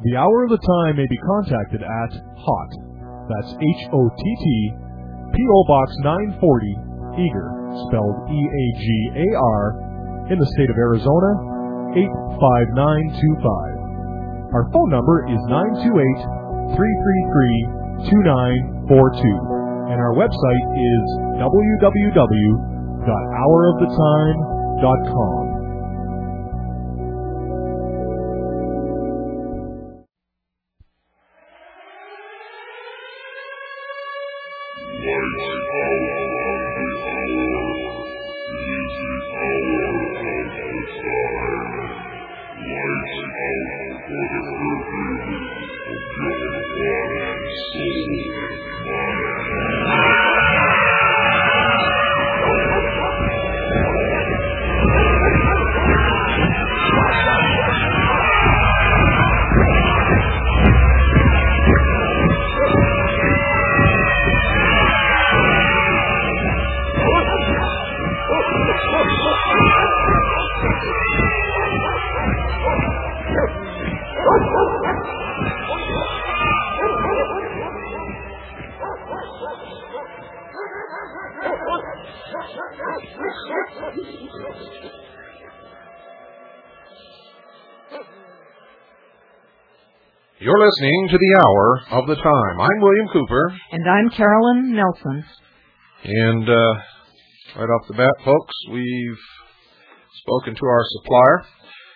The Hour of the Time may be contacted at HOTT, that's H-O-T-T, P.O. Box 940, Eagar, spelled E-A-G-A-R, in the state of Arizona, 85925. Our phone number is 928-333-2942, and our website is www.houroftheTime.com. You're listening to the Hour of the Time. I'm William Cooper. And I'm Carolyn Nelson. And right off the bat, folks, we've spoken to our supplier.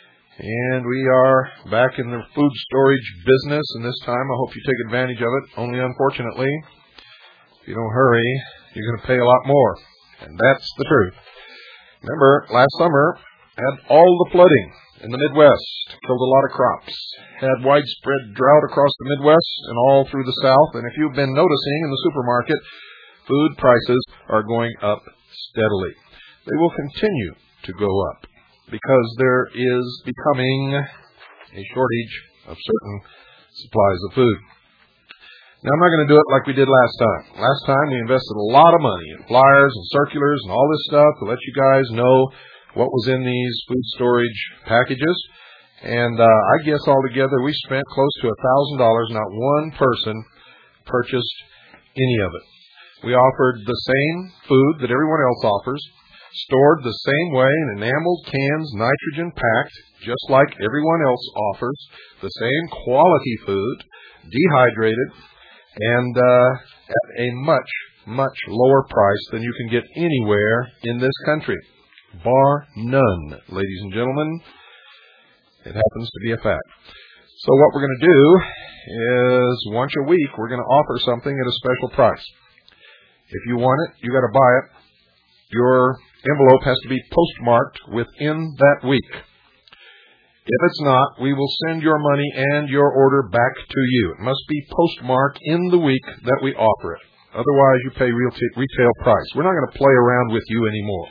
And we are back in the food storage business. And this time, I hope you take advantage of it. Only unfortunately, if you don't hurry, you're going to pay a lot more. And that's the truth. Remember, last summer had all the flooding in the Midwest, killed a lot of crops, had widespread drought across the Midwest and all through the South. And if you've been noticing in the supermarket, food prices are going up steadily. They will continue to go up because there is becoming a shortage of certain supplies of food. Now, I'm not going to do it like we did last time. Last time, we invested a lot of money in flyers and circulars and all this stuff to let you guys know what was in these food storage packages. And I guess altogether we spent close to $1,000. Not one person purchased any of it. We offered the same food that everyone else offers, stored the same way in enameled cans, nitrogen packed, just like everyone else offers, the same quality food, dehydrated, and at a much, much lower price than you can get anywhere in this country. Bar none, ladies and gentlemen. It happens to be a fact. So what we're going to do is once a week we're going to offer something at a special price. If you want it, you got to buy it. Your envelope has to be postmarked within that week. If it's not, we will send your money and your order back to you. It must be postmarked in the week that we offer it. Otherwise, you pay retail price. We're not going to play around with you anymore.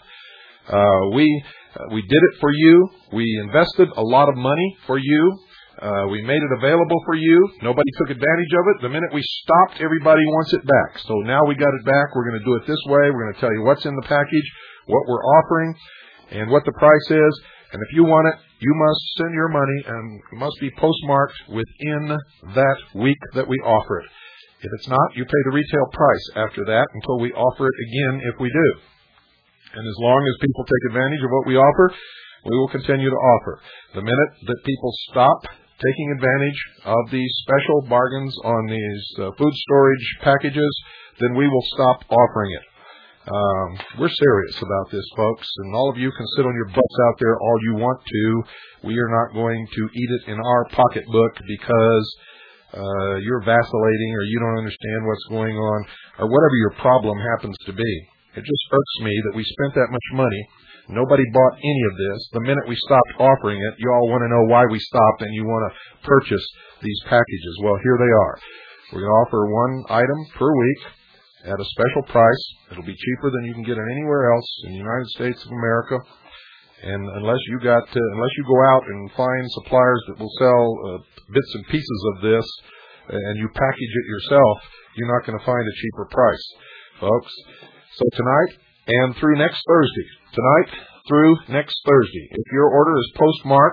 We did it for you. We invested a lot of money for you. We made it available for you. Nobody took advantage of it. The minute we stopped, everybody wants it back. So now we got it back. We're going to do it this way. We're going to tell you what's in the package, what we're offering, and what the price is. And if you want it, you must send your money and it must be postmarked within that week that we offer it. If it's not, you pay the retail price after that until we offer it again if we do. And as long as people take advantage of what we offer, we will continue to offer. The minute that people stop taking advantage of these special bargains on these food storage packages, then we will stop offering it. We're serious about this, folks, and all of you can sit on your butts out there all you want to. We are not going to eat it in our pocketbook because you're vacillating or you don't understand what's going on or whatever your problem happens to be. It just irks me that we spent that much money. Nobody bought any of this. The minute we stopped offering it, you all want to know why we stopped and you want to purchase these packages. Well, here they are. We're going to offer one item per week at a special price. It'll be cheaper than you can get it anywhere else in the United States of America. And unless you go out and find suppliers that will sell bits and pieces of this and you package it yourself, you're not going to find a cheaper price, folks. So tonight and through next Thursday, if your order is postmarked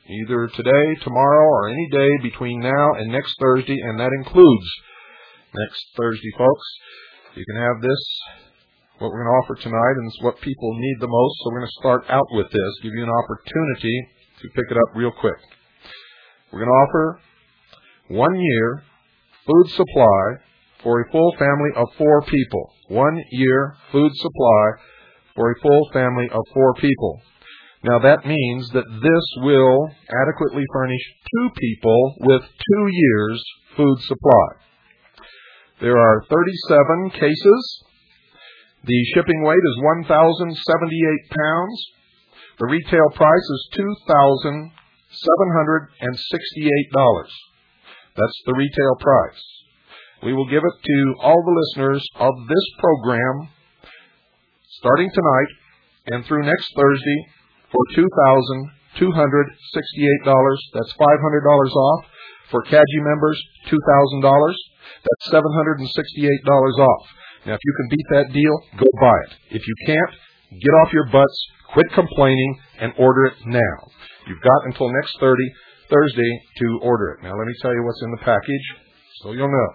either today, tomorrow, or any day between now and next Thursday, and that includes next Thursday, folks. You can have this, what we're going to offer tonight, and it's what people need the most, so we're going to start out with this, give you an opportunity to pick it up real quick. We're going to offer 1 year food supply for a full family of 4 people. 1 year food supply for a full family of 4 people. Now that means that this will adequately furnish 2 people with 2 years food supply. There are 37 cases. The shipping weight is 1,078 pounds. The retail price is $2,768. That's the retail price. We will give it to all the listeners of this program starting tonight and through next Thursday for $2,268. That's $500 off. For CAGI members, $2,000. That's $768 off. Now, if you can beat that deal, go buy it. If you can't, get off your butts, quit complaining, and order it now. You've got until next Thursday to order it. Now, let me tell you what's in the package so you'll know.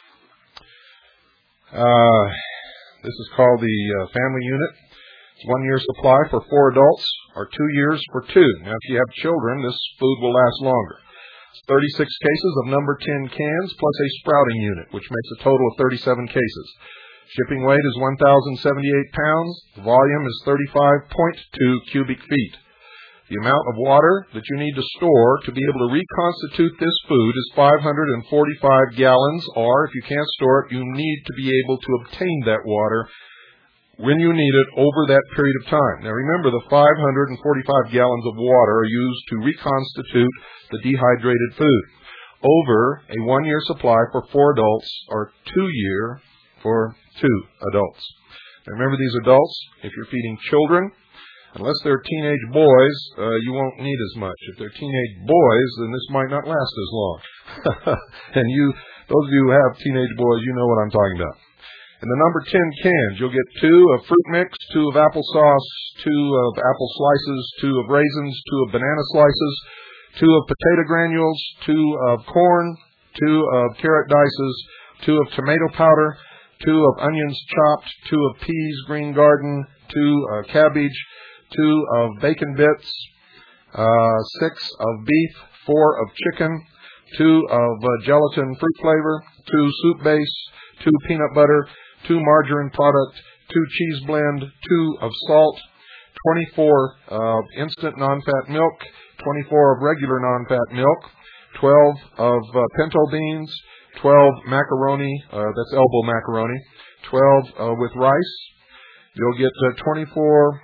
This is called the family unit. It's 1 year supply for 4 adults or 2 years for 2. Now, if you have children, this food will last longer. 36 cases of number 10 cans plus a sprouting unit, which makes a total of 37 cases. Shipping weight is 1,078 pounds. The volume is 35.2 cubic feet. The amount of water that you need to store to be able to reconstitute this food is 545 gallons, or if you can't store it, you need to be able to obtain that water when you need it over that period of time. Now remember, the 545 gallons of water are used to reconstitute the dehydrated food over a 1 year supply for 4 adults or 2 year for 2 adults. Now remember, these adults, if you're feeding children, unless they're teenage boys, you won't need as much. If they're teenage boys, then this might not last as long. And those of you who have teenage boys, you know what I'm talking about. In the number 10 cans, you'll get 2 of fruit mix, 2 of applesauce, 2 of apple slices, 2 of raisins, 2 of banana slices, 2 of potato granules, 2 of corn, 2 of carrot dices, 2 of tomato powder, 2 of onions chopped, 2 of peas, green garden, 2 of cabbage, 2 of bacon bits, 6 of beef, 4 of chicken, 2 of gelatin fruit flavor, 2 soup base, 2 peanut butter, 2 margarine product, 2 cheese blend, 2 of salt, 24 of instant non-fat milk, 24 of regular non-fat milk, 12 of pinto beans, 12 macaroni, that's elbow macaroni, 12 with rice. You'll get 24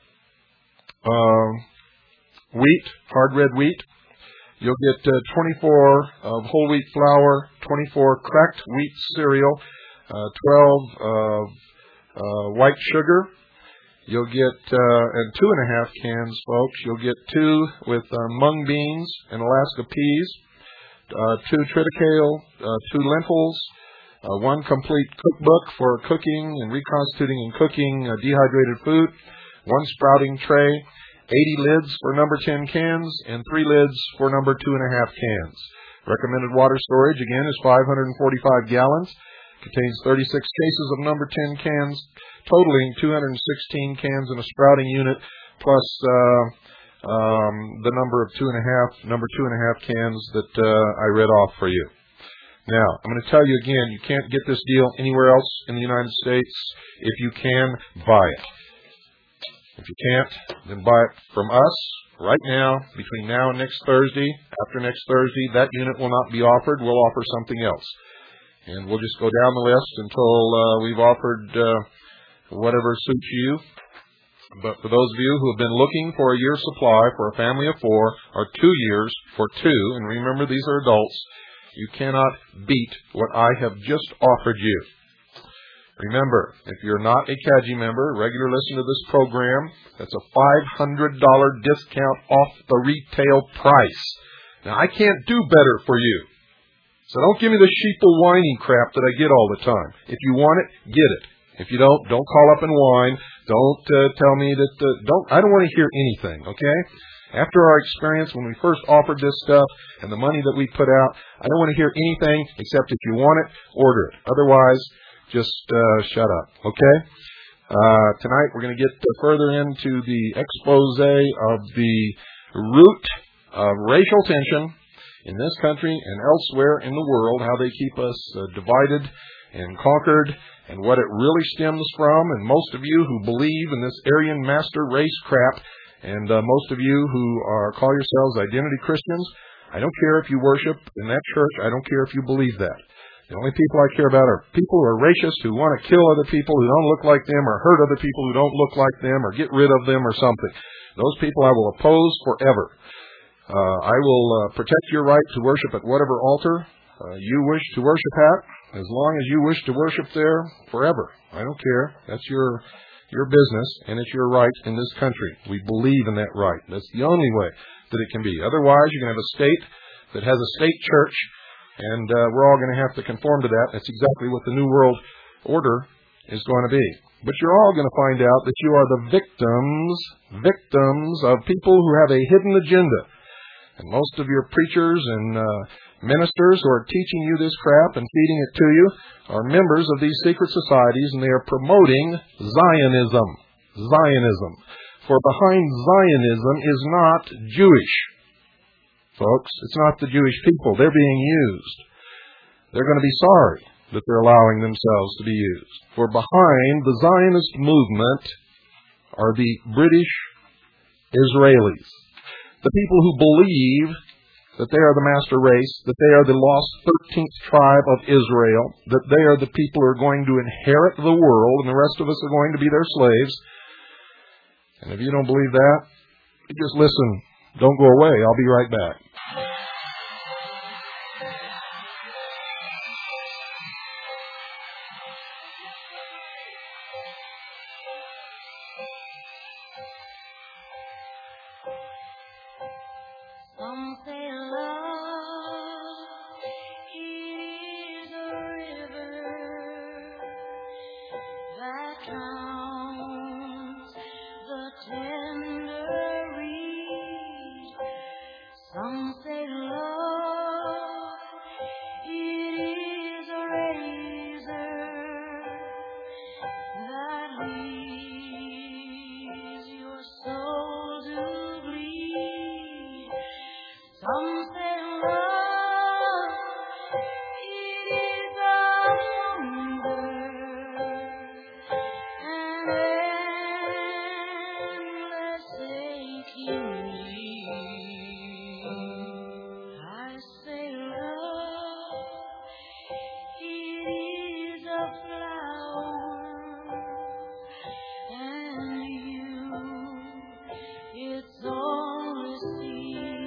wheat, hard red wheat. You'll get 24 of whole wheat flour, 24 cracked wheat cereal, 12 of white sugar. You'll get, and 2.5 cans, folks. You'll get 2 with mung beans and Alaska peas, 2 triticale, 2 lentils, 1 complete cookbook for cooking and reconstituting and cooking dehydrated food, 1 sprouting tray, 80 lids for number 10 cans, and 3 lids for number 2.5 cans. Recommended water storage, again, is 545 gallons. Contains 36 cases of number 10 cans, totaling 216 cans in a sprouting unit, plus the number of 2.5 cans that I read off for you. Now, I'm going to tell you again, you can't get this deal anywhere else in the United States. If you can, buy it. If you can't, then buy it from us right now, between now and next Thursday. After next Thursday, that unit will not be offered. We'll offer something else. And we'll just go down the list until we've offered whatever suits you. But for those of you who have been looking for a year's supply for a family of 4, or 2 years for 2, and remember these are adults, you cannot beat what I have just offered you. Remember, if you're not a CAGI member, a regular listener to this program, that's a $500 discount off the retail price. Now, I can't do better for you. So don't give me the sheeple whining crap that I get all the time. If you want it, get it. If you don't call up and whine. Don't tell me that I don't want to hear anything, okay? After our experience when we first offered this stuff and the money that we put out, I don't want to hear anything except if you want it, order it. Otherwise, just shut up, okay? Tonight we're going to get further into the expose of the root of racial tension in this country and elsewhere in the world, how they keep us divided and conquered, and what it really stems from. And most of you who believe in this Aryan master race crap, and most of you who call yourselves identity Christians, I don't care if you worship in that church. I don't care if you believe that. The only people I care about are people who are racist, who want to kill other people who don't look like them, or hurt other people who don't look like them, or get rid of them or something. Those people I will oppose forever. I will protect your right to worship at whatever altar you wish to worship at, as long as you wish to worship there forever. I don't care. That's your business, and it's your right in this country. We believe in that right. That's the only way that it can be. Otherwise, you're going to have a state that has a state church, and we're all going to have to conform to that. That's exactly what the New World Order is going to be. But you're all going to find out that you are the victims of people who have a hidden agenda. And most of your preachers and ministers who are teaching you this crap and feeding it to you are members of these secret societies, and they are promoting Zionism. Zionism. For behind Zionism is not Jewish. Folks, it's not the Jewish people. They're being used. They're going to be sorry that they're allowing themselves to be used. For behind the Zionist movement are the British Israelis. The people who believe that they are the master race, that they are the lost 13th tribe of Israel, that they are the people who are going to inherit the world, and the rest of us are going to be their slaves. And if you don't believe that, you just listen. Don't go away. I'll be right back. Some say love, it is a river that drowns the tender reed. Some say love, it is a razor that leaves your soul to bleed. Some say love, it is a hunger, an endless aching need. I say love, it is a flower, and you, it's only seed.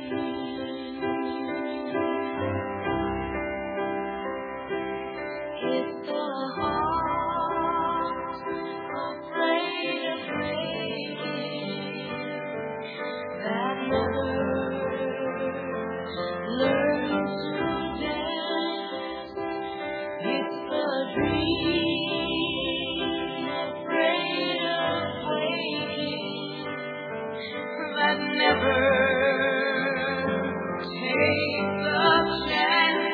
It's the heart afraid of breaking that never learns to dance. It's the dream afraid of waking that never takes a chance.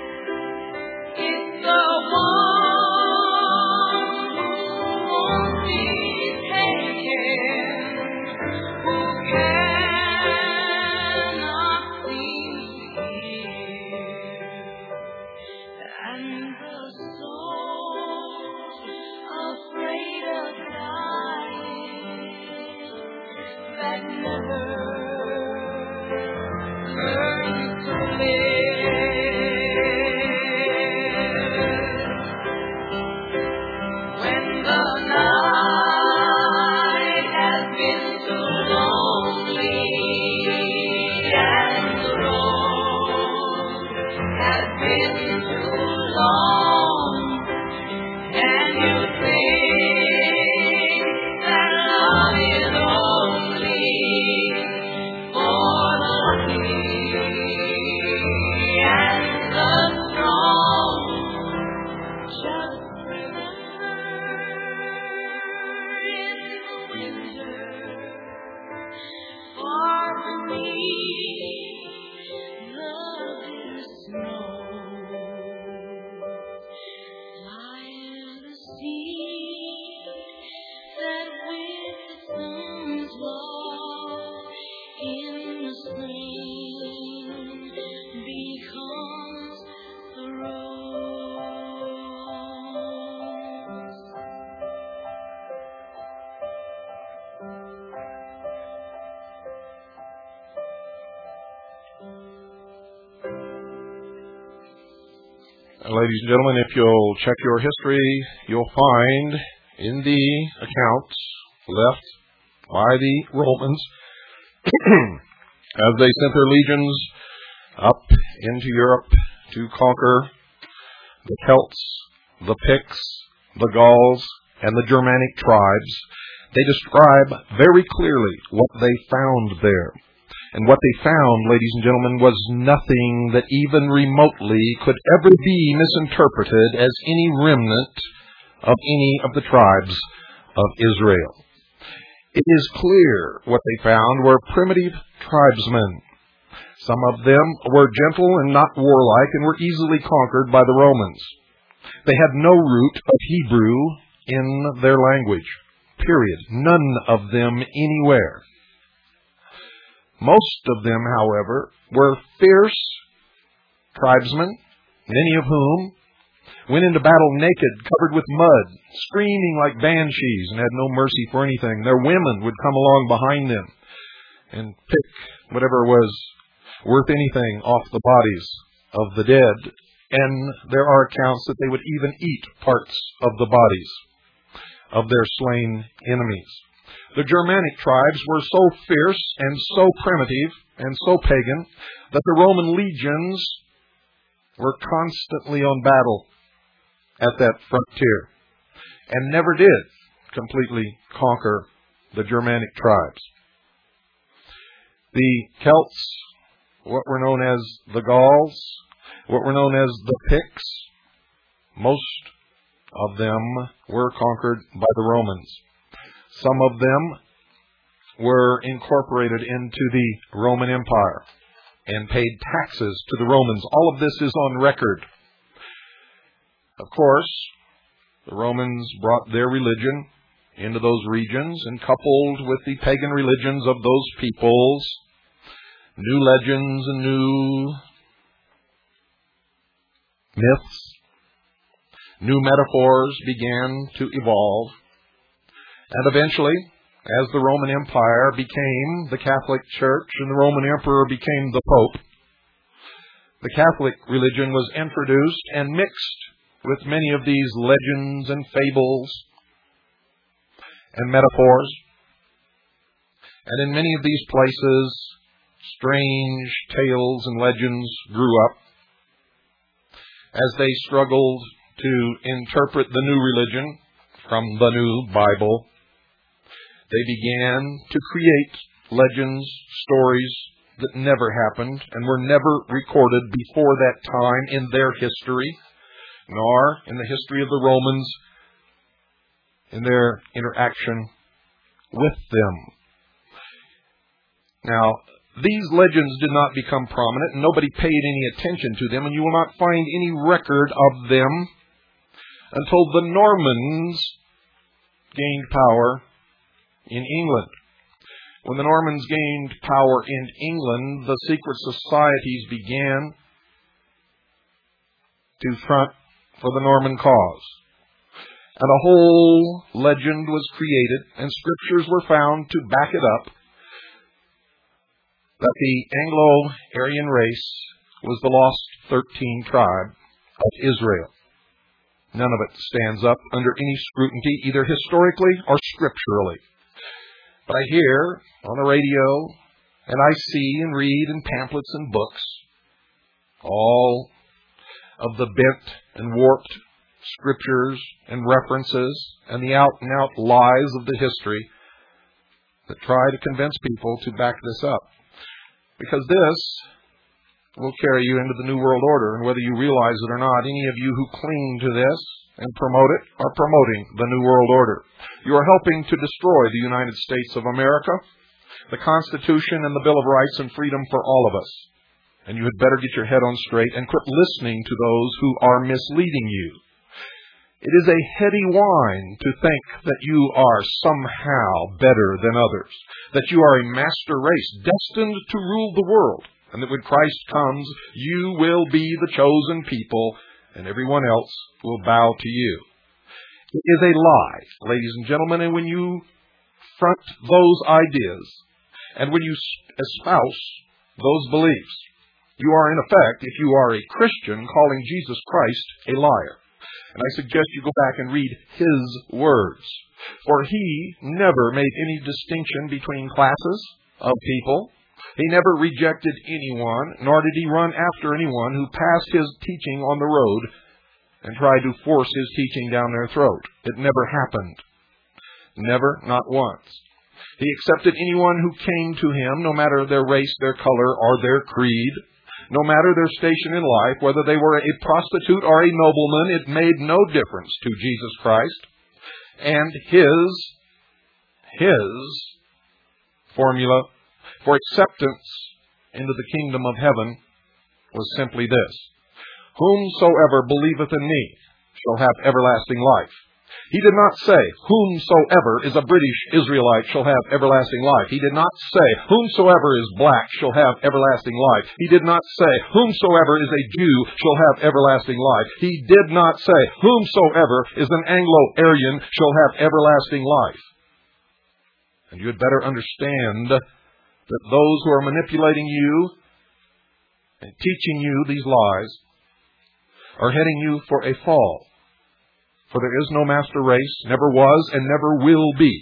It's the one who won't be taken, who cannot seem to give, and the soul afraid of dying that never learns to live. When the night has been too lonely and the road has been too long, and you think that love is only for the lucky and the strong, just remember in the winter, far from Ladies and gentlemen, if you'll check your history, you'll find in the accounts left by the Romans as they sent their legions up into Europe to conquer the Celts, the Picts, the Gauls, and the Germanic tribes, they describe very clearly what they found there. And what they found, ladies and gentlemen, was nothing that even remotely could ever be misinterpreted as any remnant of any of the tribes of Israel. It is clear what they found were primitive tribesmen. Some of them were gentle and not warlike and were easily conquered by the Romans. They had no root of Hebrew in their language, period. None of them anywhere. Most of them, however, were fierce tribesmen, many of whom went into battle naked, covered with mud, screaming like banshees, and had no mercy for anything. Their women would come along behind them and pick whatever was worth anything off the bodies of the dead. And there are accounts that they would even eat parts of the bodies of their slain enemies. The Germanic tribes were so fierce and so primitive and so pagan that the Roman legions were constantly on battle at that frontier and never did completely conquer the Germanic tribes. The Celts, what were known as the Gauls, what were known as the Picts, most of them were conquered by the Romans. Some of them were incorporated into the Roman Empire and paid taxes to the Romans. All of this is on record. Of course, the Romans brought their religion into those regions, and coupled with the pagan religions of those peoples, new legends and new myths, new metaphors began to evolve. And eventually, as the Roman Empire became the Catholic Church and the Roman Emperor became the Pope, the Catholic religion was introduced and mixed with many of these legends and fables and metaphors. And in many of these places, strange tales and legends grew up as they struggled to interpret the new religion from the new Bible. They began to create legends, stories that never happened and were never recorded before that time in their history, nor in the history of the Romans in their interaction with them. Now, these legends did not become prominent, and nobody paid any attention to them, and you will not find any record of them until the Normans gained power in England. When the Normans gained power in England, the secret societies began to front for the Norman cause. And a whole legend was created, and scriptures were found to back it up, that the Anglo-Aryan race was the lost 13 tribe of Israel. None of it stands up under any scrutiny, either historically or scripturally. But I hear on the radio, and I see and read in pamphlets and books, all of the bent and warped scriptures and references and the out-and-out lies of the history that try to convince people to back this up. Because this will carry you into the New World Order, and whether you realize it or not, any of you who cling to this and promote it are promoting the New World Order. You are helping to destroy the United States of America, the Constitution and the Bill of Rights and freedom for all of us. And you had better get your head on straight and quit listening to those who are misleading you. It is a heady whine to think that you are somehow better than others, that you are a master race destined to rule the world, and that when Christ comes, you will be the chosen people, and everyone else will bow to you. It is a lie, ladies and gentlemen, and when you front those ideas, and when you espouse those beliefs, You are, in effect, if you are a Christian, calling Jesus Christ a liar. And I suggest you go back and read his words. For he never made any distinction between classes of people. He never rejected anyone, nor did he run after anyone who passed his teaching on the road and tried to force his teaching down their throat. It never happened. Never, not once. He accepted anyone who came to him, no matter their race, their color, or their creed. No matter their station in life, whether they were a prostitute or a nobleman, it made no difference to Jesus Christ. And his formula for acceptance into the kingdom of heaven was simply this: whomsoever believeth in me shall have everlasting life. He did not say, whomsoever is a British Israelite shall have everlasting life. He did not say, whomsoever is black shall have everlasting life. He did not say, whomsoever is a Jew shall have everlasting life. He did not say, whomsoever is an Anglo-Aryan shall have everlasting life. And you had better understand that those who are manipulating you and teaching you these lies are heading you for a fall. For there is no master race, never was, and never will be.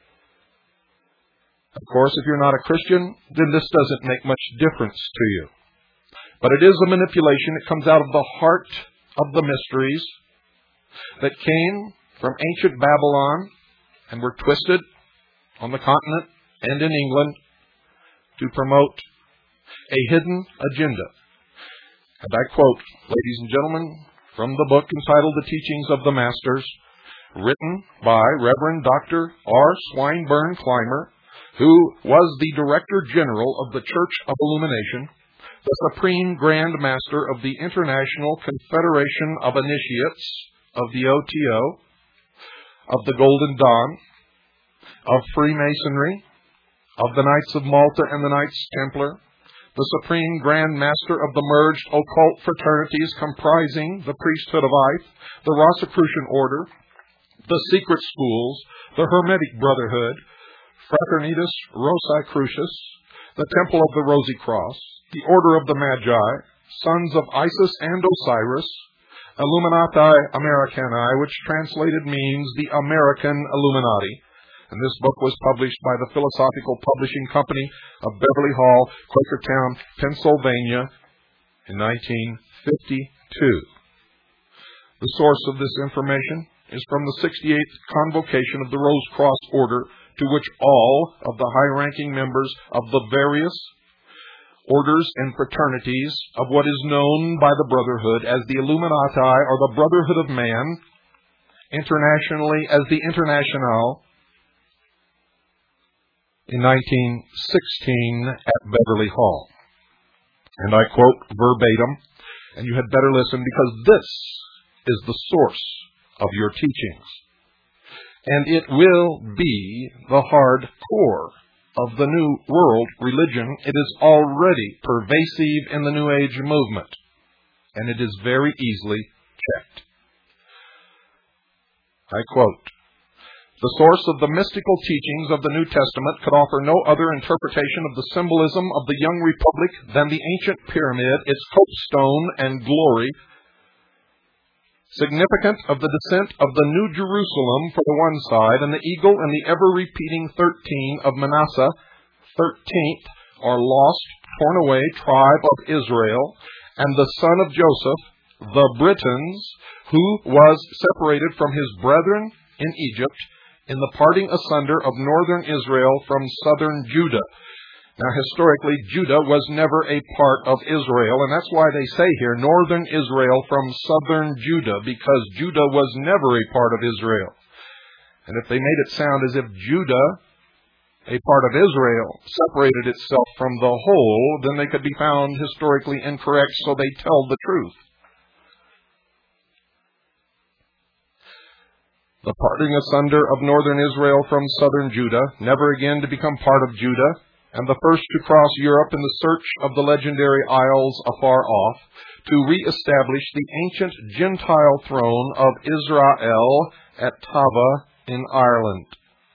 Of course, if you're not a Christian, then this doesn't make much difference to you. But it is a manipulation. It comes out of the heart of the mysteries that came from ancient Babylon and were twisted on the continent and in England to promote a hidden agenda. And I quote, ladies and gentlemen, from the book entitled The Teachings of the Masters, written by Reverend Dr. R. Swinburne Clymer, who was the Director General of the Church of Illumination, the Supreme Grand Master of the International Confederation of Initiates of the OTO, of the Golden Dawn, of Freemasonry, of the Knights of Malta and the Knights Templar, the Supreme Grand Master of the merged occult fraternities comprising the Priesthood of Ife, the Rosicrucian Order, the Secret Schools, the Hermetic Brotherhood, Fraternitas Rosicrucius, the Temple of the Rosy Cross, the Order of the Magi, Sons of Isis and Osiris, Illuminati Americani, which translated means the American Illuminati. And this book was published by the Philosophical Publishing Company of Beverly Hall, Quakertown, Pennsylvania, in 1952. The source of this information is from the 68th Convocation of the Rose Cross Order, to which all of the high-ranking members of the various orders and fraternities of what is known by the Brotherhood as the Illuminati, or the Brotherhood of Man, internationally as the Internationale, in 1916 at Beverly Hall. And I quote verbatim, and you had better listen, because this is the source of your teachings. And it will be the hard core of the New World religion. It is already pervasive in the New Age movement, and it is very easily checked. I quote, "The source of the mystical teachings of the New Testament could offer no other interpretation of the symbolism of the young republic than the ancient pyramid, its copestone and glory, significant of the descent of the New Jerusalem for the one side, and the eagle and the ever-repeating 13 of Manasseh, 13th, or lost, torn away tribe of Israel, and the son of Joseph, the Britons, who was separated from his brethren in Egypt, in the parting asunder of northern Israel from southern Judah." Now, historically, Judah was never a part of Israel, and that's why they say here, northern Israel from southern Judah, because Judah was never a part of Israel. And if they made it sound as if Judah, a part of Israel, separated itself from the whole, then they could be found historically incorrect, so they tell the truth. The parting asunder of northern Israel from southern Judah, never again to become part of Judah, and the first to cross Europe in the search of the legendary isles afar off, to re-establish the ancient Gentile throne of Israel at Tava in Ireland.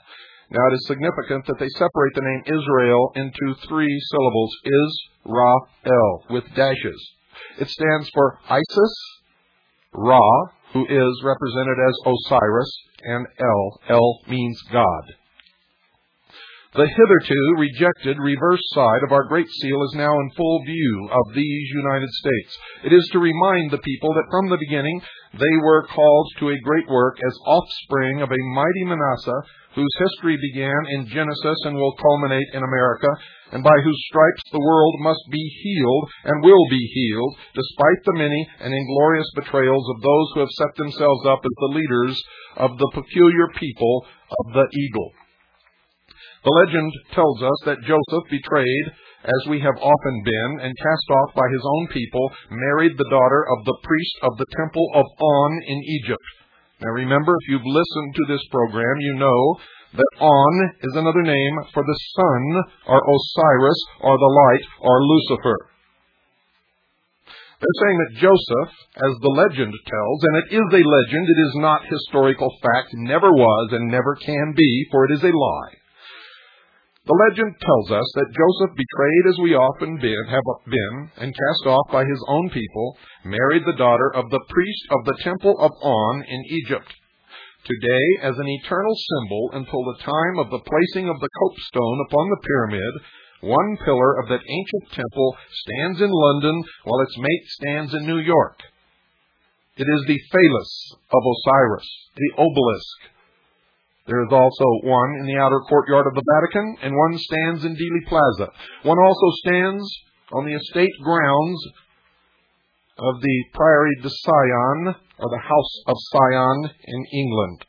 Now it is significant that they separate the name Israel into 3 syllables, Is-Ra-El, with dashes. It stands for Isis, Ra, who is represented as Osiris, and El. El means God. The hitherto rejected reverse side of our Great Seal is now in full view of these United States. It is to remind the people that from the beginning they were called to a great work as offspring of a mighty Manasseh, whose history began in Genesis and will culminate in America, and by whose stripes the world must be healed and will be healed, despite the many and inglorious betrayals of those who have set themselves up as the leaders of the peculiar people of the eagle. The legend tells us that Joseph, betrayed, as we have often been, and cast off by his own people, married the daughter of the priest of the temple of On in Egypt. Now remember, if you've listened to this program, you know that On is another name for the sun, or Osiris, or the light, or Lucifer. They're saying that Joseph, as the legend tells, and it is a legend, it is not historical fact, never was and never can be, for it is a lie. The legend tells us that Joseph, betrayed as we often have been, and cast off by his own people, married the daughter of the priest of the temple of On in Egypt. Today, as an eternal symbol until the time of the placing of the copestone upon the pyramid, one pillar of that ancient temple stands in London while its mate stands in New York. It is the Phallus of Osiris, the obelisk. There is also one in the outer courtyard of the Vatican, and one stands in Dealey Plaza. One also stands on the estate grounds of the Priory de Sion, or the House of Sion in England.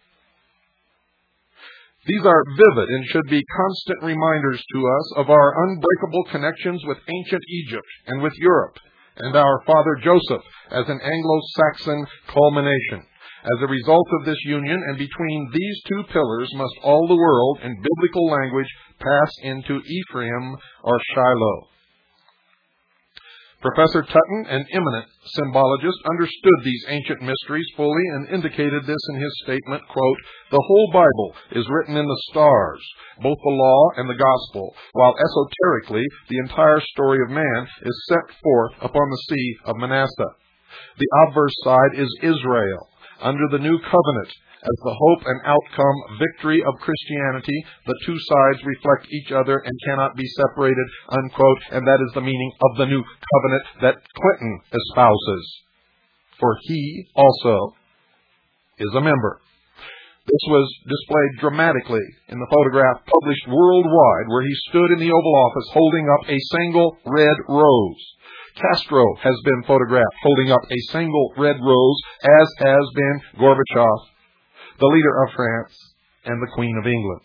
These are vivid and should be constant reminders to us of our unbreakable connections with ancient Egypt and with Europe, and our father Joseph as an Anglo-Saxon culmination. As a result of this union, and between these 2 pillars must all the world, in biblical language, pass into Ephraim or Shiloh. Professor Tutton, an eminent symbologist, understood these ancient mysteries fully and indicated this in his statement, quote, "The whole Bible is written in the stars, both the law and the gospel, while esoterically the entire story of man is set forth upon the sea of Manasseh. The obverse side is Israel, under the new covenant, as the hope and outcome victory of Christianity. The 2 sides reflect each other and cannot be separated," unquote, and that is the meaning of the new covenant that Clinton espouses. For he also is a member. This was displayed dramatically in the photograph published worldwide, where he stood in the Oval Office holding up a single red rose. Castro has been photographed holding up a single red rose, as has been Gorbachev, the leader of France, and the Queen of England.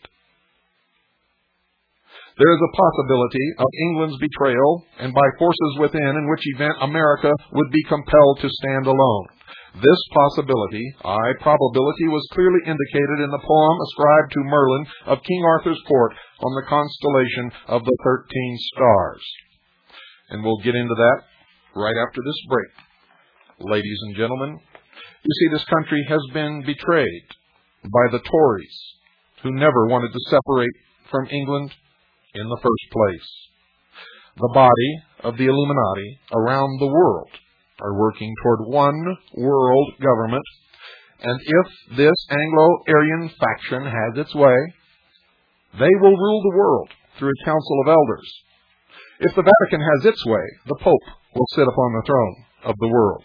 There is a possibility of England's betrayal, and by forces within, in which event America would be compelled to stand alone. This possibility, probability, was clearly indicated in the poem ascribed to Merlin of King Arthur's court on the constellation of the 13 stars. And we'll get into that right after this break. Ladies and gentlemen, you see, this country has been betrayed by the Tories, who never wanted to separate from England in the first place. The body of the Illuminati around the world are working toward one world government, and if this Anglo-Aryan faction has its way, they will rule the world through a council of elders. If the Vatican has its way, the Pope will sit upon the throne of the world.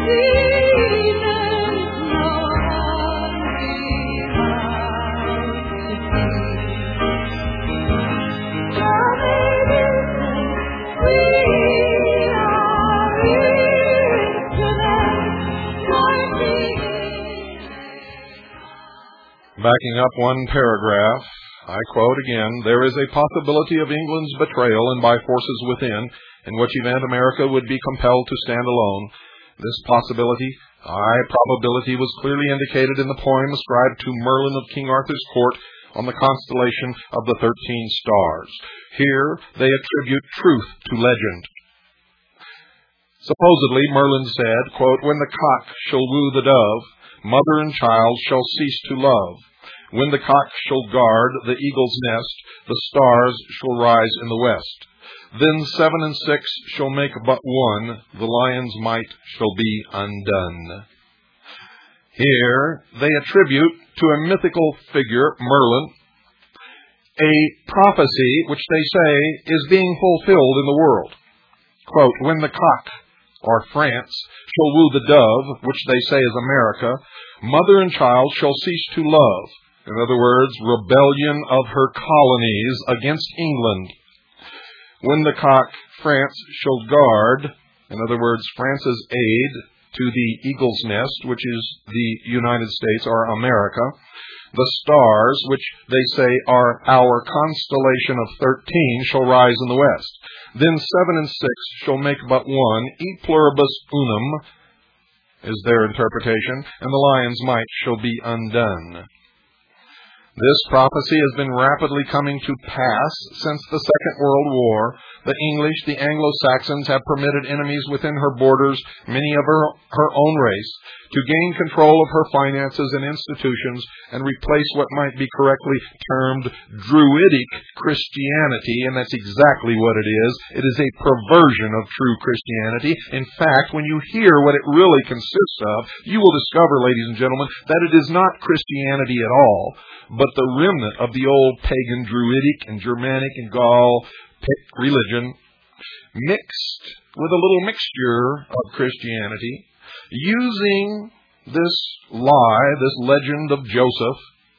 Backing up one paragraph, I quote again, "There is a possibility of England's betrayal and by forces within, in which event America would be compelled to stand alone. This possibility, probability, was clearly indicated in the poem ascribed to Merlin of King Arthur's court on the constellation of the 13 stars. Here they attribute truth to legend. Supposedly, Merlin said, quote, 'When the cock shall woo the dove, mother and child shall cease to love. When the cock shall guard the eagle's nest, the stars shall rise in the west. Then 7 and 6 shall make but one, the lion's might shall be undone.'" Here they attribute to a mythical figure, Merlin, a prophecy which they say is being fulfilled in the world. Quote, "When the cock," or France, "shall woo the dove," which they say is America, "mother and child shall cease to love." In other words, rebellion of her colonies against England. "When the cock, France, shall guard," in other words, France's aid to the eagle's nest, which is the United States or America, "the stars," which they say are our constellation of 13, "shall rise in the west. Then 7 and 6 shall make but one, e pluribus unum," is their interpretation, "and the lion's might shall be undone." This prophecy has been rapidly coming to pass since the Second World War. The English, the Anglo-Saxons, have permitted enemies within her borders, many of her own race, to gain control of her finances and institutions and replace what might be correctly termed Druidic Christianity, and that's exactly what it is. It is a perversion of true Christianity. In fact, when you hear what it really consists of, you will discover, ladies and gentlemen, that it is not Christianity at all, but the remnant of the old pagan Druidic and Germanic and Gaul religion mixed with a little mixture of Christianity, using this lie, this legend of Joseph,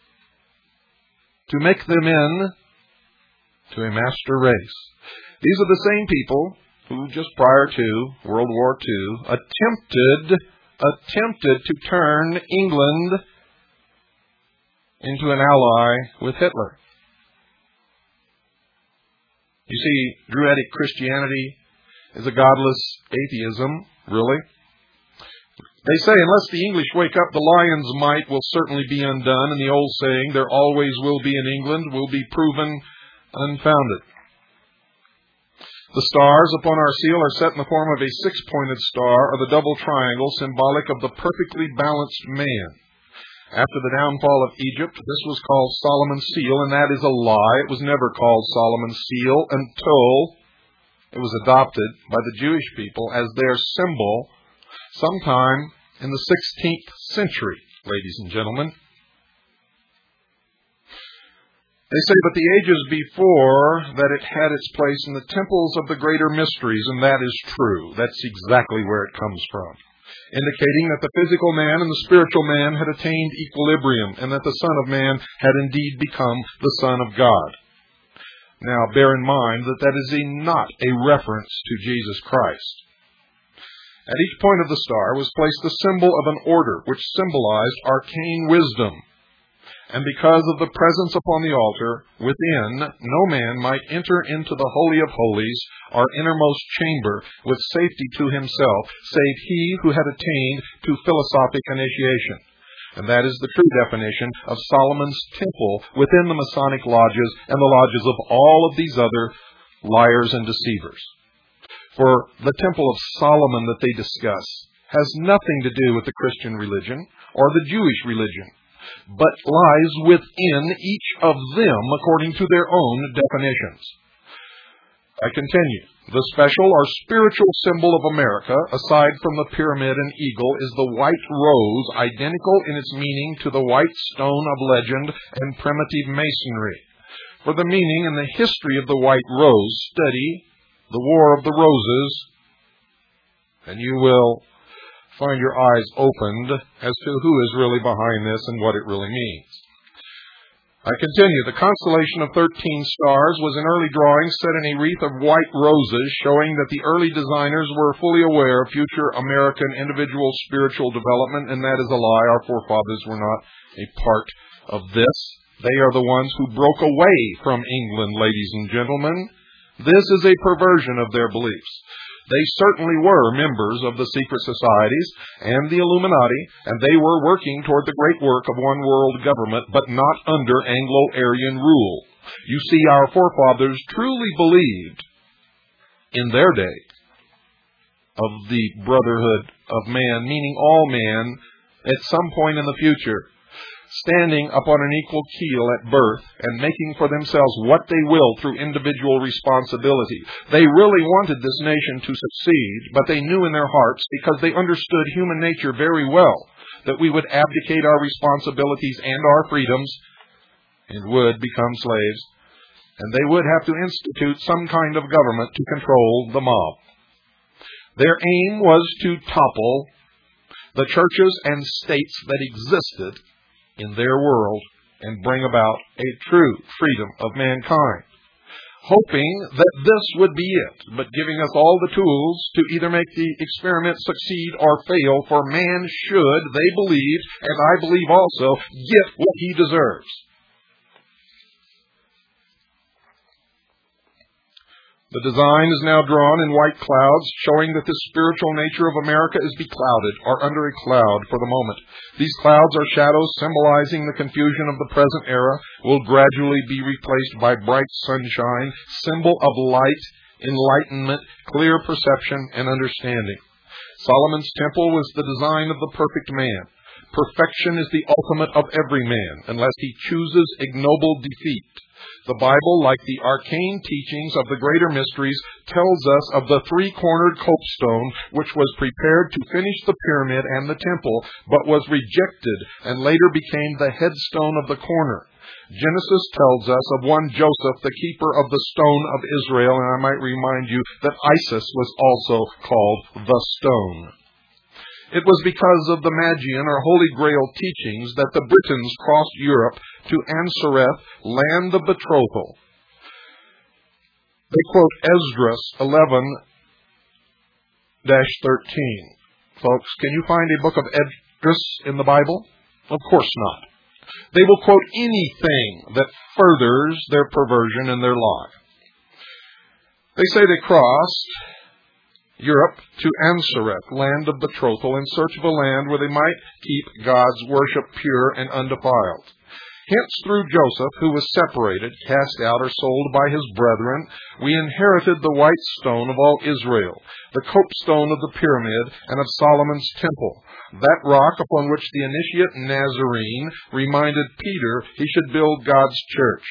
to make them into a master race. These are the same people who, just prior to World War II, attempted to turn England into an ally with Hitler. You see, Druidic Christianity is a godless atheism, really. They say, unless the English wake up, the lion's might will certainly be undone, and the old saying, "there always will be in England," will be proven unfounded. The stars upon our seal are set in the form of a 6-pointed star, or the double triangle, symbolic of the perfectly balanced man. After the downfall of Egypt, this was called Solomon's seal, and that is a lie. It was never called Solomon's seal until it was adopted by the Jewish people as their symbol sometime in the 16th century, ladies and gentlemen. They say, but the ages before that it had its place in the temples of the greater mysteries, and that is true. That's exactly where it comes from, indicating that the physical man and the spiritual man had attained equilibrium, and that the Son of Man had indeed become the Son of God. Now, bear in mind that that is not a reference to Jesus Christ. At each point of the star was placed the symbol of an order, which symbolized arcane wisdom. And because of the presence upon the altar within, no man might enter into the Holy of Holies, our innermost chamber, with safety to himself, save he who had attained to philosophic initiation. And that is the true definition of Solomon's temple within the Masonic lodges and the lodges of all of these other liars and deceivers. For the temple of Solomon that they discuss has nothing to do with the Christian religion or the Jewish religion, but lies within each of them according to their own definitions. I continue. The special or spiritual symbol of America, aside from the pyramid and eagle, is the white rose, identical in its meaning to the white stone of legend and primitive masonry. For the meaning and the history of the white rose, study the War of the Roses, and you will find your eyes opened as to who is really behind this and what it really means. I continue. The constellation of 13 stars was an early drawing set in a wreath of white roses, showing that the early designers were fully aware of future American individual spiritual development, and that is a lie. Our forefathers were not a part of this. They are the ones who broke away from England, ladies and gentlemen. This is a perversion of their beliefs. They certainly were members of the secret societies and the Illuminati, and they were working toward the great work of one world government, but not under Anglo-Aryan rule. You see, our forefathers truly believed in their day of the brotherhood of man, meaning all man, at some point in the future, standing upon an equal keel at birth and making for themselves what they will through individual responsibility. They really wanted this nation to succeed, but they knew in their hearts, because they understood human nature very well, that we would abdicate our responsibilities and our freedoms and would become slaves, and they would have to institute some kind of government to control the mob. Their aim was to topple the churches and states that existed in their world and bring about a true freedom of mankind, hoping that this would be it, but giving us all the tools to either make the experiment succeed or fail, for man should, they believed, and I believe also, get what he deserves. The design is now drawn in white clouds, showing that the spiritual nature of America is beclouded, or under a cloud for the moment. These clouds are shadows symbolizing the confusion of the present era, will gradually be replaced by bright sunshine, symbol of light, enlightenment, clear perception, and understanding. Solomon's temple was the design of the perfect man. Perfection is the ultimate of every man, unless he chooses ignoble defeat. The Bible, like the arcane teachings of the greater mysteries, tells us of the three-cornered copestone which was prepared to finish the pyramid and the temple, but was rejected and later became the headstone of the corner. Genesis tells us of one Joseph, the keeper of the stone of Israel, and I might remind you that Isis was also called the stone. It was because of the Magian or Holy Grail teachings that the Britons crossed Europe to Ansareth, land of betrothal. They quote Esdras 11-13. Folks, can you find a book of Esdras in the Bible? Of course not. They will quote anything that furthers their perversion and their lie. They say they crossed Europe to Ansareth, land of betrothal, in search of a land where they might keep God's worship pure and undefiled. Hence, through Joseph, who was separated, cast out, or sold by his brethren, we inherited the white stone of all Israel, the copestone of the pyramid and of Solomon's temple, that rock upon which the initiate Nazarene reminded Peter he should build God's church.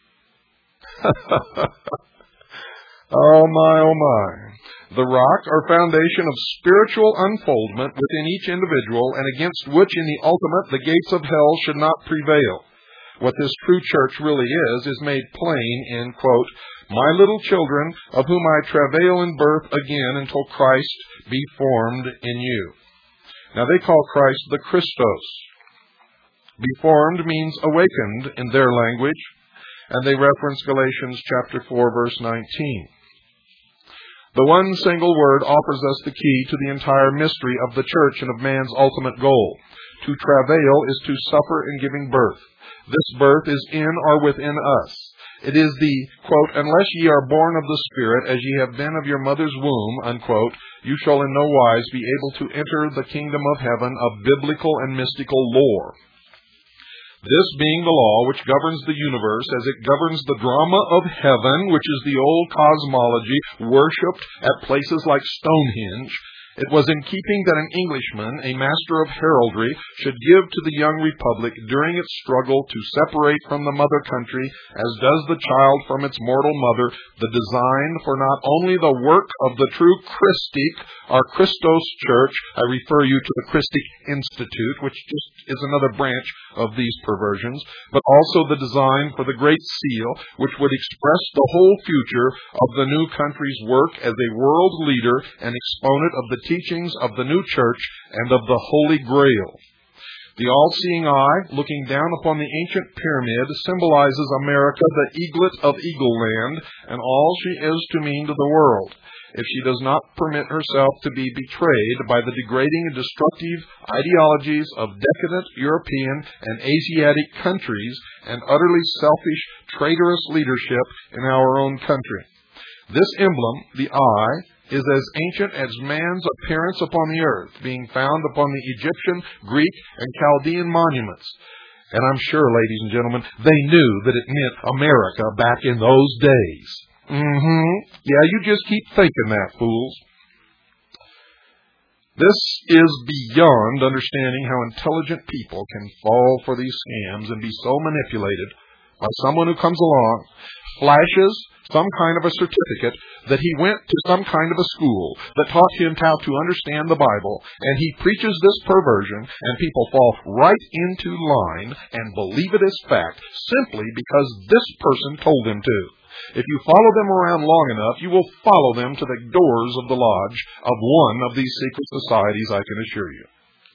Oh my. The rock, or foundation of spiritual unfoldment within each individual, and against which in the ultimate the gates of hell should not prevail. What this true church really is made plain in, quote, my little children, of whom I travail in birth again until Christ be formed in you. Now they call Christ the Christos. Be formed means awakened in their language, and they reference Galatians chapter 4, verse 19. The one single word offers us the key to the entire mystery of the church and of man's ultimate goal. To travail is to suffer in giving birth. This birth is in or within us. It is the, quote, unless ye are born of the Spirit, as ye have been of your mother's womb, unquote, you shall in no wise be able to enter the kingdom of heaven of biblical and mystical lore. This being the law which governs the universe as it governs the drama of heaven, which is the old cosmology worshipped at places like Stonehenge, it was in keeping that an Englishman, a master of heraldry, should give to the young republic during its struggle to separate from the mother country, as does the child from its mortal mother, the design for not only the work of the true Christic, or Christos Church, I refer you to the Christic Institute, which just is another branch of these perversions, but also the design for the Great Seal, which would express the whole future of the new country's work as a world leader and exponent of the teachings of the new church and of the Holy Grail. The all-seeing eye, looking down upon the ancient pyramid, symbolizes America, the eaglet of Eagle Land, and all she is to mean to the world, if she does not permit herself to be betrayed by the degrading and destructive ideologies of decadent European and Asiatic countries and utterly selfish, traitorous leadership in our own country. This emblem, the eye, is as ancient as man's appearance upon the earth, being found upon the Egyptian, Greek, and Chaldean monuments. And I'm sure, ladies and gentlemen, they knew that it meant America back in those days. Yeah, you just keep thinking that, fools. This is beyond understanding how intelligent people can fall for these scams and be so manipulated by someone who comes along, flashes some kind of a certificate that he went to some kind of a school that taught him how to understand the Bible, and he preaches this perversion, and people fall right into line and believe it as fact simply because this person told them to. If you follow them around long enough, you will follow them to the doors of the lodge of one of these secret societies, I can assure you.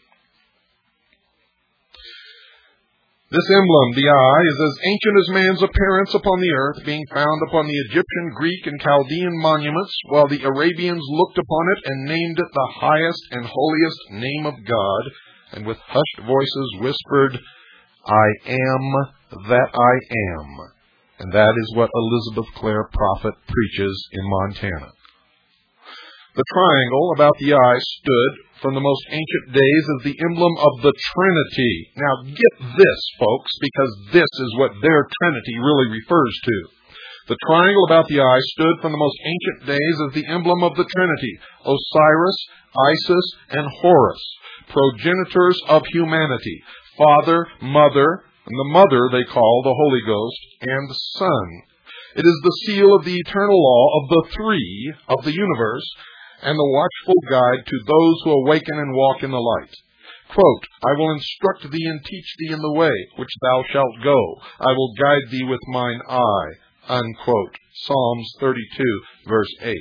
This emblem, the eye, is as ancient as man's appearance upon the earth, being found upon the Egyptian, Greek, and Chaldean monuments, while the Arabians looked upon it and named it the highest and holiest name of God, and with hushed voices whispered, "I am that I am." And that is what Elizabeth Clare Prophet preaches in Montana. The triangle about the eye stood from the most ancient days as the emblem of the Trinity. Now get this, folks, because this is what their Trinity really refers to. The triangle about the eye stood from the most ancient days as the emblem of the Trinity: Osiris, Isis, and Horus, progenitors of humanity, Father, Mother, and the Mother they call the Holy Ghost, and Son. It is the seal of the eternal law of the three of the universe, and the watchful guide to those who awaken and walk in the light. Quote, "I will instruct thee and teach thee in the way which thou shalt go. I will guide thee with mine eye." Unquote. Psalms 32, verse 8.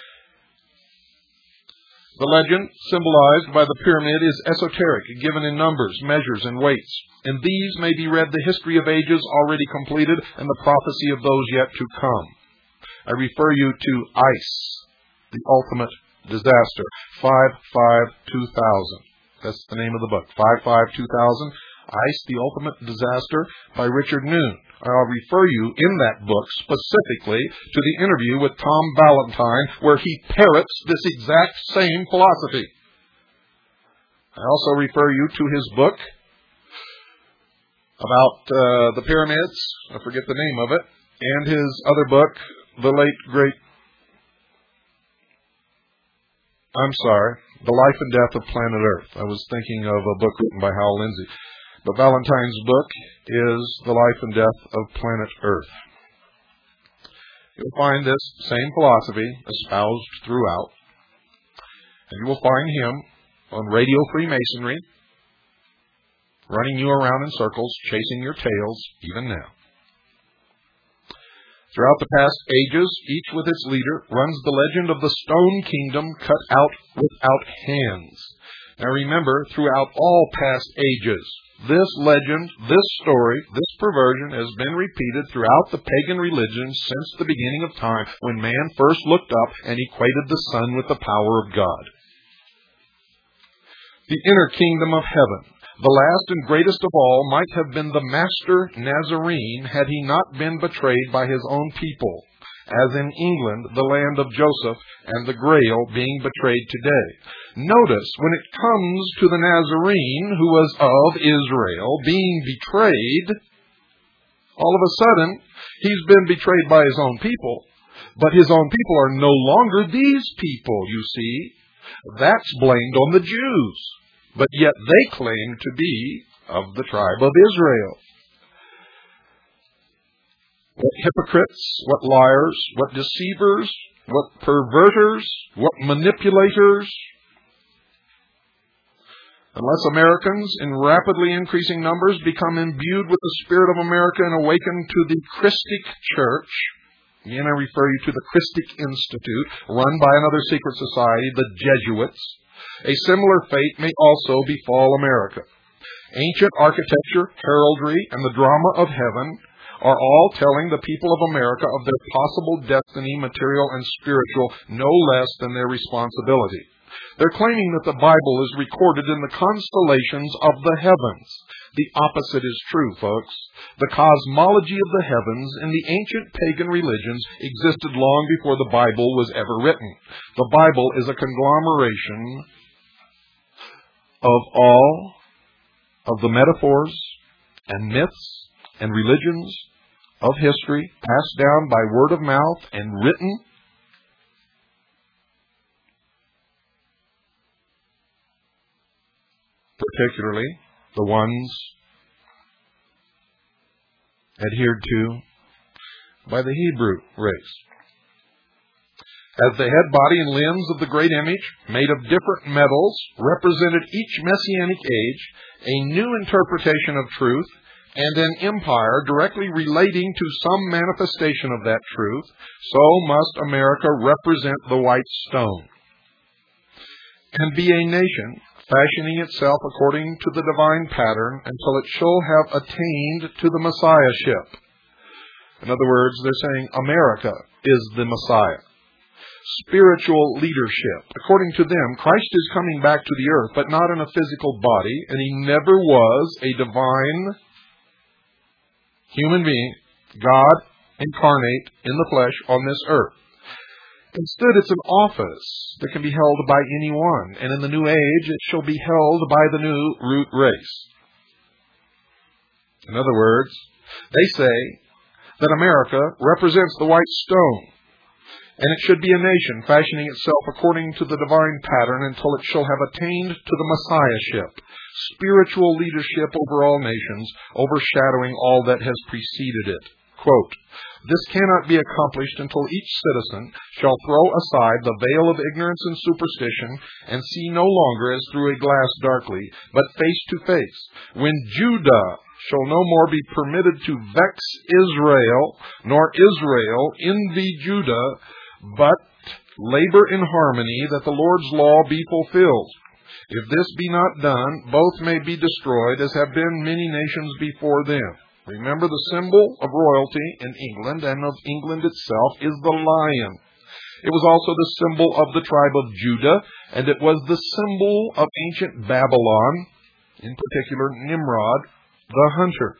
The legend, symbolized by the pyramid, is esoteric, given in numbers, measures, and weights. In these may be read the history of ages already completed and the prophecy of those yet to come. I refer you to ICE, the Ultimate Disaster, 5-5-2000. That's the name of the book, 5-5-2000, ICE, the Ultimate Disaster, by Richard Noon. I'll refer you in that book specifically to the interview with Tom Valentine, where he parrots this exact same philosophy. I also refer you to his book about the pyramids, I forget the name of it, and his other book, The Life and Death of Planet Earth. I was thinking of a book written by Hal Lindsey. But Valentine's book is The Life and Death of Planet Earth. You'll find this same philosophy espoused throughout. And you will find him on Radio Freemasonry, running you around in circles, chasing your tails, even now. Throughout the past ages, each with its leader, runs the legend of the Stone Kingdom cut out without hands. Now remember, throughout all past ages, this legend, this story, this perversion has been repeated throughout the pagan religions since the beginning of time, when man first looked up and equated the sun with the power of God. The inner kingdom of heaven, the last and greatest of all, might have been the Master Nazarene had he not been betrayed by his own people, as in England, the land of Joseph, and the Grail being betrayed today. Notice, when it comes to the Nazarene, who was of Israel, being betrayed, all of a sudden, he's been betrayed by his own people. But his own people are no longer these people, you see. That's blamed on the Jews. But yet they claim to be of the tribe of Israel. What hypocrites, what liars, what deceivers, what perverters, what manipulators. Unless Americans in rapidly increasing numbers become imbued with the spirit of America and awaken to the Christic church, Again, I refer you to the Christic Institute, run by another secret society, the Jesuits. A similar fate may also befall America. Ancient architecture, heraldry, and the drama of heaven are all telling the people of America of their possible destiny, material and spiritual, no less than their responsibility. They're claiming that the Bible is recorded in the constellations of the heavens. The opposite is true, folks. The cosmology of the heavens in the ancient pagan religions existed long before the Bible was ever written. The Bible is a conglomeration of all of the metaphors and myths and religions of history passed down by word of mouth and written particularly the ones adhered to by the Hebrew race. As the head, body, and limbs of the great image, made of different metals, represented each messianic age, a new interpretation of truth, and an empire directly relating to some manifestation of that truth, so must America represent the white stone and be a nation fashioning itself according to the divine pattern until it shall have attained to the Messiahship. In other words, they're saying America is the Messiah. Spiritual leadership. According to them, Christ is coming back to the earth, but not in a physical body, and he never was a divine human being, God incarnate in the flesh on this earth. Instead, it's an office that can be held by anyone, and in the new age, it shall be held by the new root race. In other words, they say that America represents the white stone, and it should be a nation fashioning itself according to the divine pattern until it shall have attained to the Messiahship, spiritual leadership over all nations, overshadowing all that has preceded it. Quote, "This cannot be accomplished until each citizen shall throw aside the veil of ignorance and superstition and see no longer as through a glass darkly, but face to face. When Judah shall no more be permitted to vex Israel, nor Israel envy Judah, but labor in harmony that the Lord's law be fulfilled. If this be not done, both may be destroyed, as have been many nations before them." Remember, the symbol of royalty in England and of England itself is the lion. It was also the symbol of the tribe of Judah, and it was the symbol of ancient Babylon, in particular Nimrod, the hunter.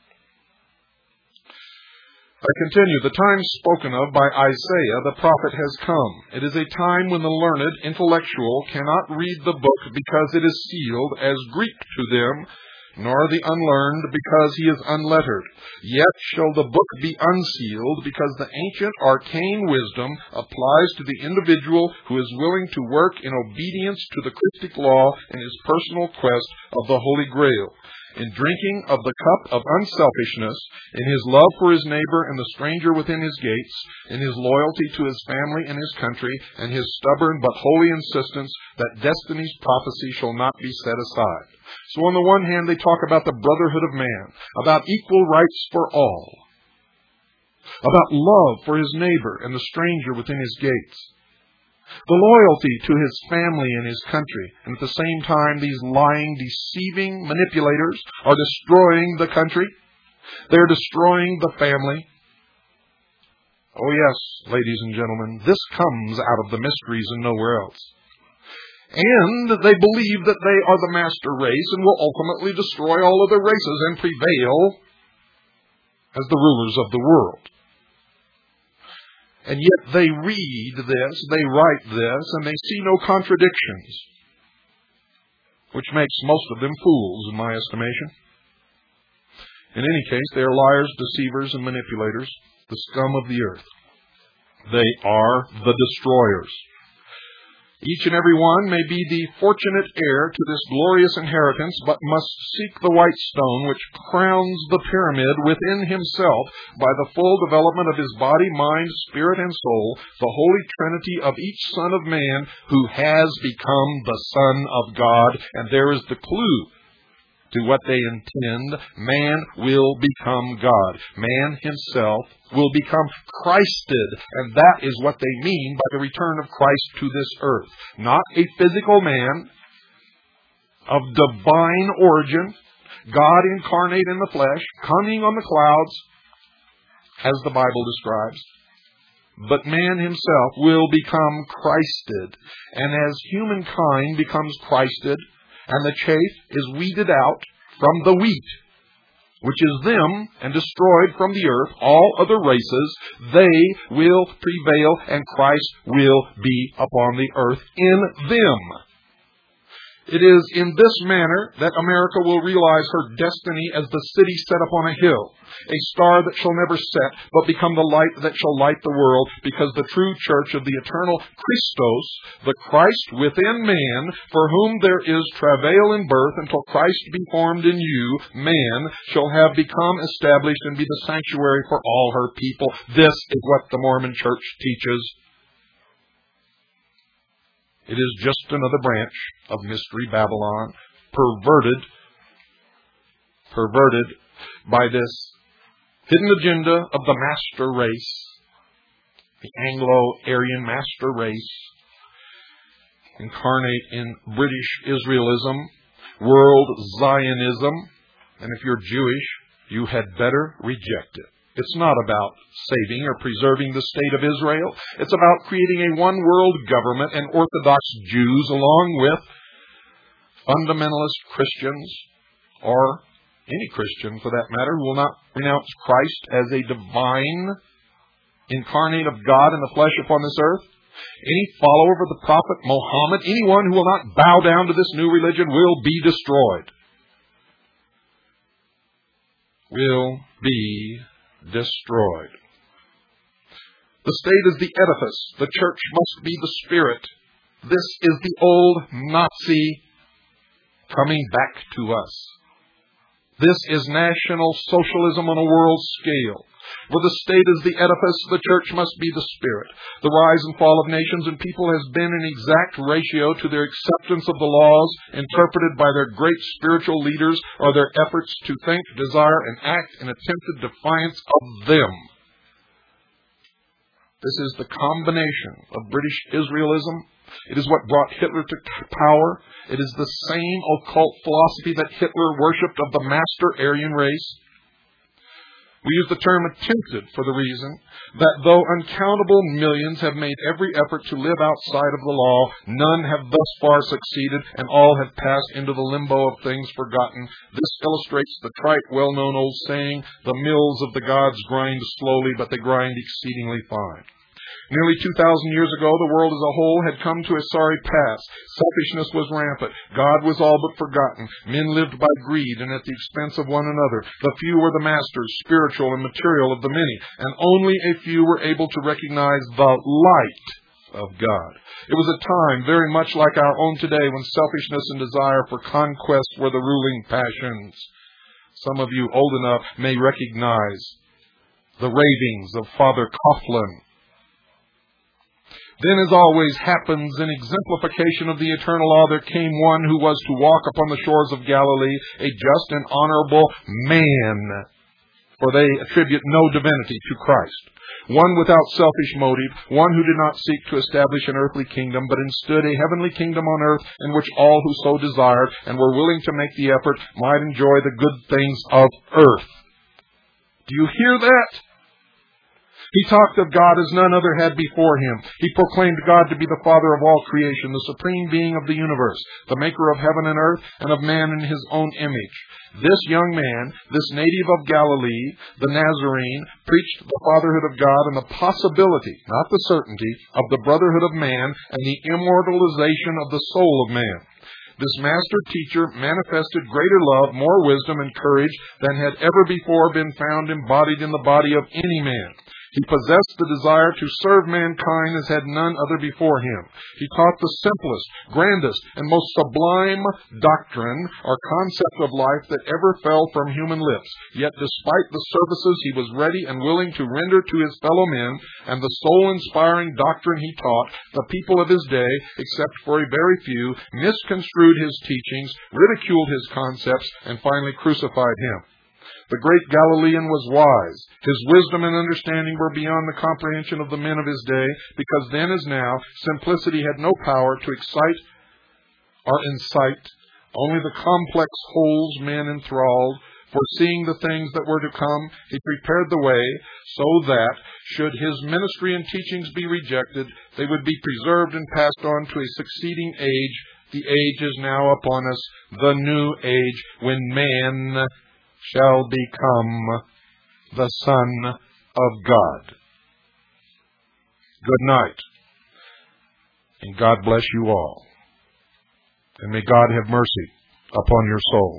I continue, the time spoken of by Isaiah the prophet has come. It is a time when the learned intellectual cannot read the book because it is sealed as Greek to them, nor the unlearned because he is unlettered. Yet shall the book be unsealed, because the ancient arcane wisdom applies to the individual who is willing to work in obedience to the Christic law in his personal quest of the Holy Grail, in drinking of the cup of unselfishness, in his love for his neighbor and the stranger within his gates, in his loyalty to his family and his country, and his stubborn but holy insistence that destiny's prophecy shall not be set aside. So on the one hand, they talk about the brotherhood of man, about equal rights for all, about love for his neighbor and the stranger within his gates, the loyalty to his family and his country, and at the same time these lying, deceiving manipulators are destroying the country. They're destroying the family. Oh yes, ladies and gentlemen, this comes out of the mysteries and nowhere else. And they believe that they are the master race and will ultimately destroy all other races and prevail as the rulers of the world. And yet they read this, they write this, and they see no contradictions, which makes most of them fools in my estimation. In any case, they are liars, deceivers, and manipulators, the scum of the earth. They are the destroyers. Each and every one may be the fortunate heir to this glorious inheritance, but must seek the white stone which crowns the pyramid within himself by the full development of his body, mind, spirit, and soul, the holy trinity of each Son of Man who has become the Son of God. And there is the clue to what they intend, man will become God. Man himself will become Christed, and that is what they mean by the return of Christ to this earth. Not a physical man of divine origin, God incarnate in the flesh, coming on the clouds, as the Bible describes. But man himself will become Christed. And as humankind becomes Christed, and the chaff is weeded out from the wheat, which is them, and destroyed from the earth, all other races, they will prevail, and Christ will be upon the earth in them. It is in this manner that America will realize her destiny as the city set upon a hill, a star that shall never set, but become the light that shall light the world, because the true church of the eternal Christos, the Christ within man, for whom there is travail in birth until Christ be formed in you, man, shall have become established and be the sanctuary for all her people. This is what the Mormon Church teaches. It is just another branch of Mystery Babylon, perverted by this hidden agenda of the master race, the Anglo-Aryan master race, incarnate in British Israelism, world Zionism, and if you're Jewish, you had better reject it. It's not about saving or preserving the state of Israel. It's about creating a one-world government and Orthodox Jews, along with fundamentalist Christians, or any Christian for that matter, who will not renounce Christ as a divine incarnate of God in the flesh upon this earth. Any follower of the prophet Muhammad, anyone who will not bow down to this new religion, will be destroyed. Will be destroyed. The state is the edifice. The church must be the spirit. This is the old Nazi coming back to us. This is National Socialism on a world scale. For the state is the edifice, the church must be the spirit. The rise and fall of nations and people has been in exact ratio to their acceptance of the laws interpreted by their great spiritual leaders, or their efforts to think, desire, and act in attempted defiance of them. This is the combination of British Israelism. It is what brought Hitler to power. It is the same occult philosophy that Hitler worshipped of the master Aryan race. We use the term attempted for the reason that though uncountable millions have made every effort to live outside of the law, none have thus far succeeded, and all have passed into the limbo of things forgotten. This illustrates the trite, well-known old saying, the mills of the gods grind slowly, but they grind exceedingly fine. Nearly 2,000 years ago, the world as a whole had come to a sorry pass. Selfishness was rampant. God was all but forgotten. Men lived by greed and at the expense of one another. The few were the masters, spiritual and material, of the many, and only a few were able to recognize the light of God. It was a time very much like our own today, when selfishness and desire for conquest were the ruling passions. Some of you old enough may recognize the ravings of Father Coughlin. Then, as always happens in exemplification of the eternal law, there came one who was to walk upon the shores of Galilee, a just and honorable man, for they attribute no divinity to Christ. One without selfish motive, one who did not seek to establish an earthly kingdom, but instead a heavenly kingdom on earth, in which all who so desired and were willing to make the effort might enjoy the good things of earth. Do you hear that? He talked of God as none other had before him. He proclaimed God to be the Father of all creation, the supreme being of the universe, the maker of heaven and earth, and of man in his own image. This young man, this native of Galilee, the Nazarene, preached the fatherhood of God and the possibility, not the certainty, of the brotherhood of man and the immortalization of the soul of man. This master teacher manifested greater love, more wisdom, and courage than had ever before been found embodied in the body of any man. He possessed the desire to serve mankind as had none other before him. He taught the simplest, grandest, and most sublime doctrine or concept of life that ever fell from human lips. Yet despite the services he was ready and willing to render to his fellow men and the soul-inspiring doctrine he taught, the people of his day, except for a very few, misconstrued his teachings, ridiculed his concepts, and finally crucified him. The great Galilean was wise. His wisdom and understanding were beyond the comprehension of the men of his day, because then as now, simplicity had no power to excite or incite. Only the complex holds men enthralled. Foreseeing the things that were to come, he prepared the way so that, should his ministry and teachings be rejected, they would be preserved and passed on to a succeeding age. The age is now upon us, the new age, when man shall become the Son of God. Good night, and God bless you all. And may God have mercy upon your soul.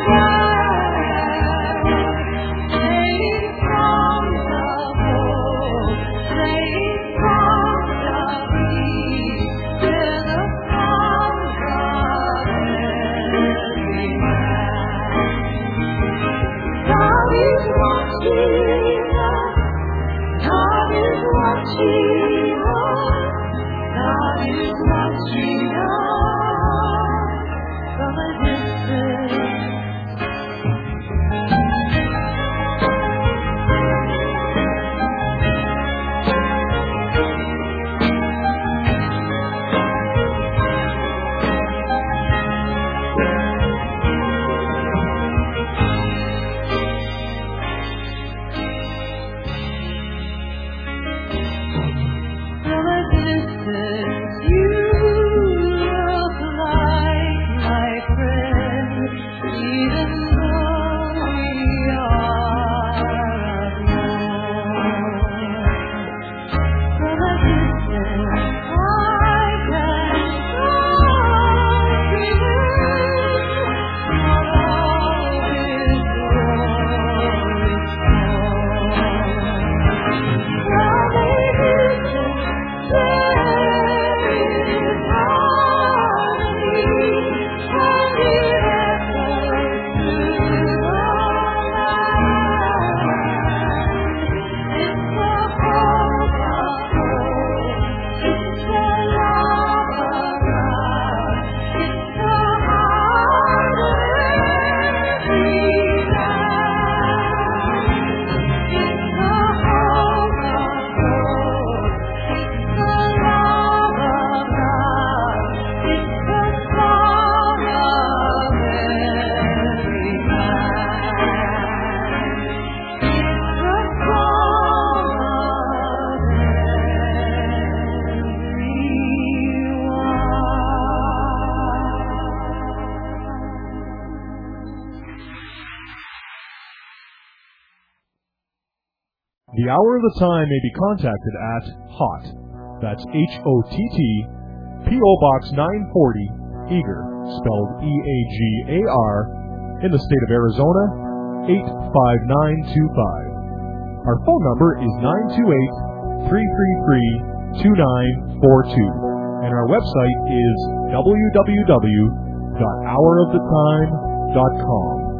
The Hour of the Time may be contacted at HOTT, that's HOTT, P.O. Box 940, Eager, spelled E-A-G-A-R, in the state of Arizona, 85925. Our phone number is 928-333-2942, and our website is www.houroftetime.com.